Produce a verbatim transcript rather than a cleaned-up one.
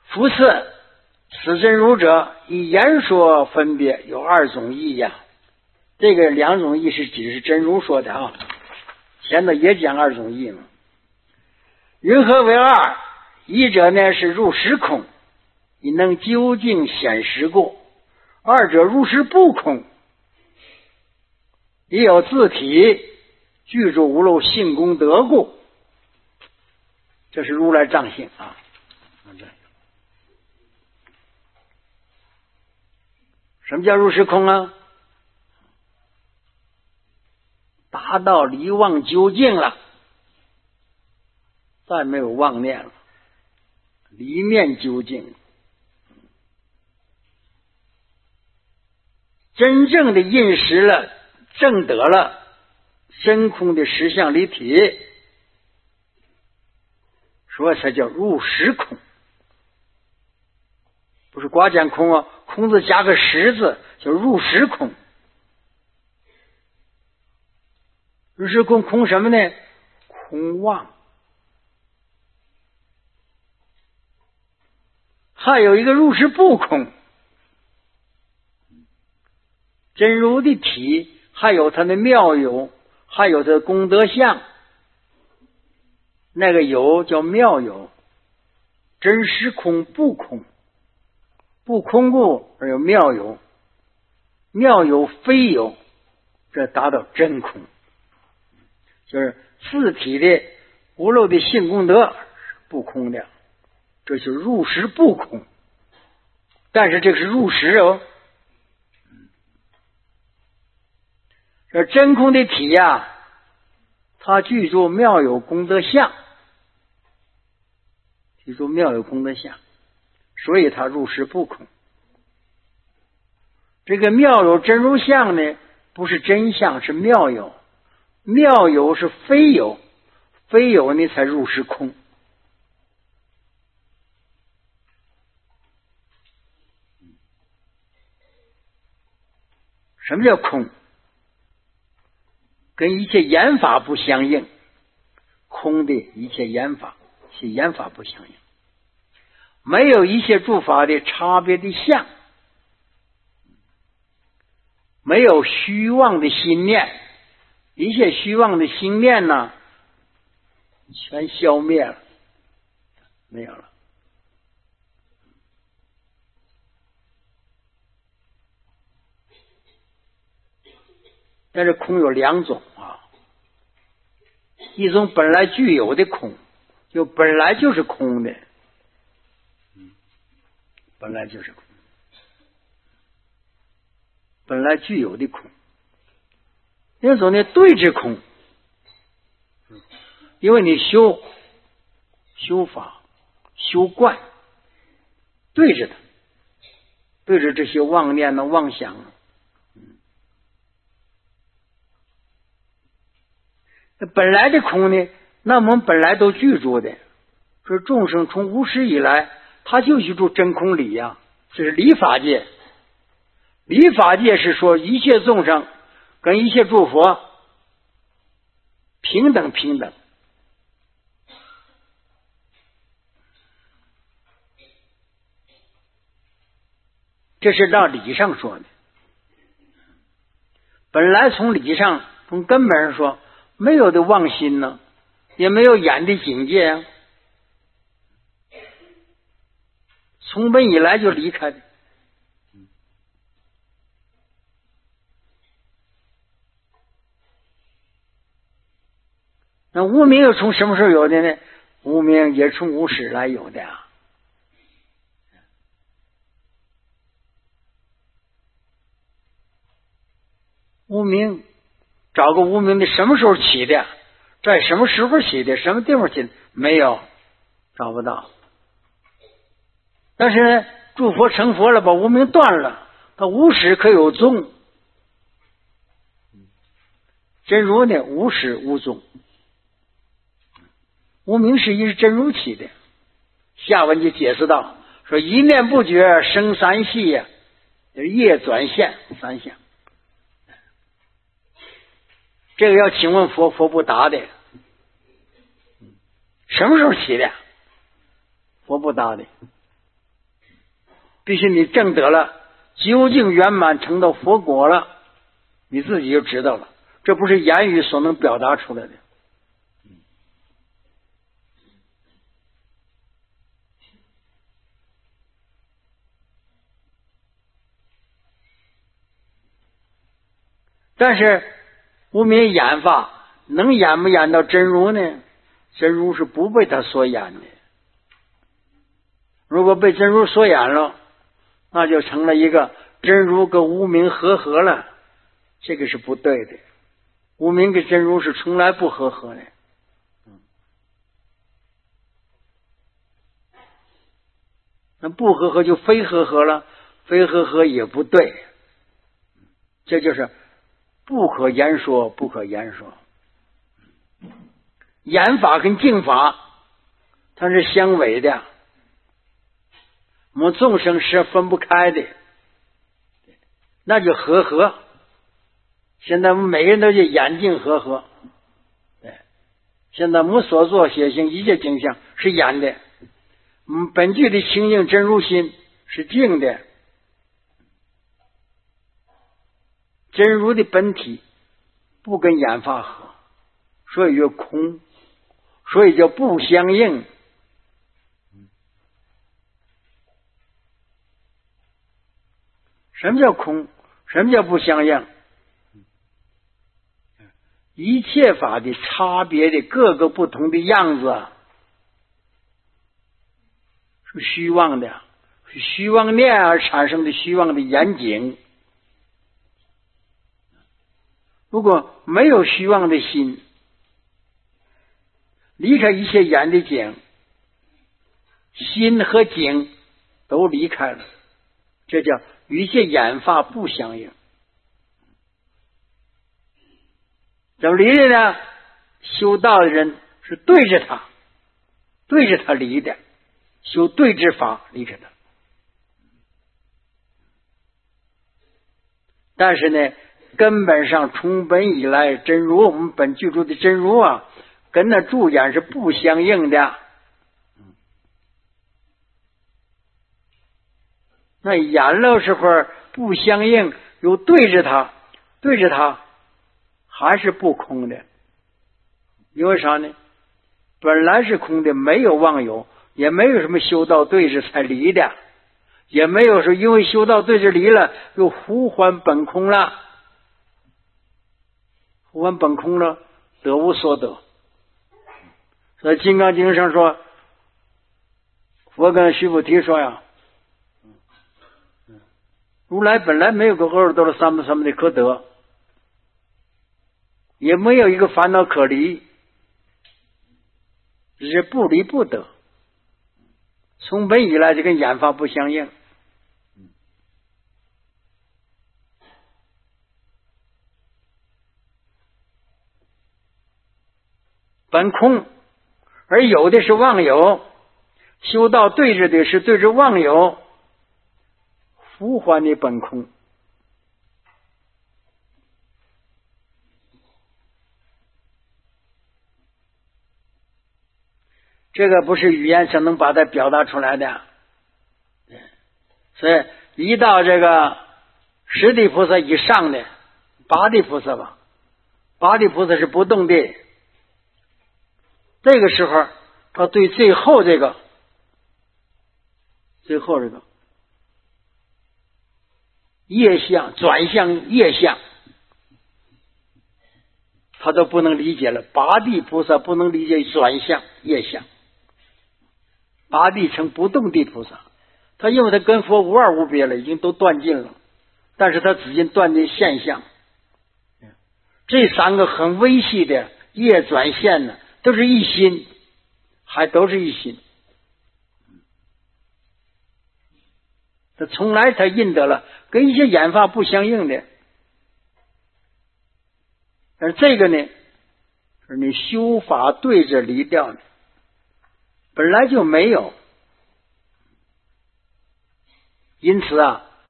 夫次，此真如者，以言说分别有二种义呀。这个两种义是只是真如说的啊，前头也讲二种义嘛。云何为二？一者呢是入实空，你能究竟显实故；二者入实不空，也有自体具足无漏性功德故。这是如来藏性啊。什么叫入实空啊？达到离妄究竟了，再没有妄念了，离念究竟，真正的印实了，证得了真空的实相离体，所以才叫入实空，不是寡讲空啊，空字加个实字，叫入实空。入实空空什么呢？空妄。还有一个入实不空，真如的体，还有它的妙有，还有它的功德相。那个有叫妙有，真实空不空，不空故而有妙有，妙有非有，这达到真空。就是自体的无漏的性功德是不空的，这就是入实不空。但是这个是入实哦，这真空的体呀、啊，它具足妙有功德相，具足妙有功德相，所以它入实不空。这个妙有真如相呢，不是真相，是妙有。妙有是非有，非有呢才入实空。什么叫空？跟一切言法不相应，空的一切言法，一切言法不相应，没有一切诸法的差别的相，没有虚妄的心念。一切虚妄的心念呢，全消灭了，没有了。但是空有两种啊，一种本来具有的空，就本来就是空的，本来就是空，本来具有的空。另一种呢，对治空，因为你修修法修观，对着它，对着这些妄念的妄想啊，那本来的空呢，那我们本来都具足的，说众生从无始以来，他就居住真空理呀、啊，这是理法界。理法界是说一切众生跟一切诸佛平等平等，这是到理上说的。本来从理上从根本上说，没有的妄心呢，也没有眼的境界啊，从本以来就离开的。那无明又从什么时候有的呢？无明也从无始来有的啊。无明，找个无明的什么时候起的？在什么时候起的？什么地方起的？没有，找不到。但是呢，诸佛成佛了，把无明断了，他无始可有踪。真如呢，无始无踪。无明是因真如起的。下文就解释到，说一念不觉生三系呀、啊，就是业转现三相。这个要请问佛，佛不答的。什么时候起的？佛不答的。 必须你证得了究竟圆满成到佛果了，你自己就知道了，这不是言语所能表达出来的。但是无明演法能演不演到真如呢？真如是不被他所演的。如果被真如所演了，那就成了一个真如跟无明合合了，这个是不对的。无明跟真如是从来不合合的。那不合合就非合合了，非合合也不对，这就是不可言说，不可言说。言法跟净法它是相违的，我们众生是分不开的，那就合合。现在我们每个人都是眼净合合，对，现在我们所做写行一切景象是眼的，我们本具的清净真如心是净的，真如的本体不跟眼法合，所以叫空，所以叫不相应。什么叫空？什么叫不相应？一切法的差别的各个不同的样子是虚妄的，是虚妄念而产生的虚妄的眼景。如果没有虚妄的心，离开一切眼的景，心和景都离开了，这叫与一切眼法不相应。怎么离的呢？修道的人是对着他，对着他离的，修对治法离开他。但是呢，根本上从本以来，真如我们本具足的真如啊，跟那住眼是不相应的。那眼了时候不相应，又对着它，对着它还是不空的。因为啥呢？本来是空的，没有妄有，也没有什么修道对治才离的，也没有说因为修道对治离了又呼还本空了，呼还本空了，得无所得。所以《金刚经》上说，佛跟须菩提说呀，如来本来没有个阿耨多罗三藐三昧的可得，也没有一个烦恼可离，只是不离不得。从本以来就跟眼法不相应。本空，而有的是妄有，修道对治的是对治妄有，复还的本空。这个不是语言所能把它表达出来的。所以一到这个十地菩萨以上的八地菩萨吧，八地菩萨是不动的，这个时候他对最后这个最后这个业相转向业相他都不能理解了。八地菩萨不能理解转向业相，八地成不动地菩萨，他因为他跟佛无二无别了，已经都断尽了，但是他只因断尽现象。这三个很微细的业转现呢，都是一心，还都是一心。他从来他印得了跟一些眼法不相应的。而这个呢，是你修法对着离掉的，本来就没有。因此啊，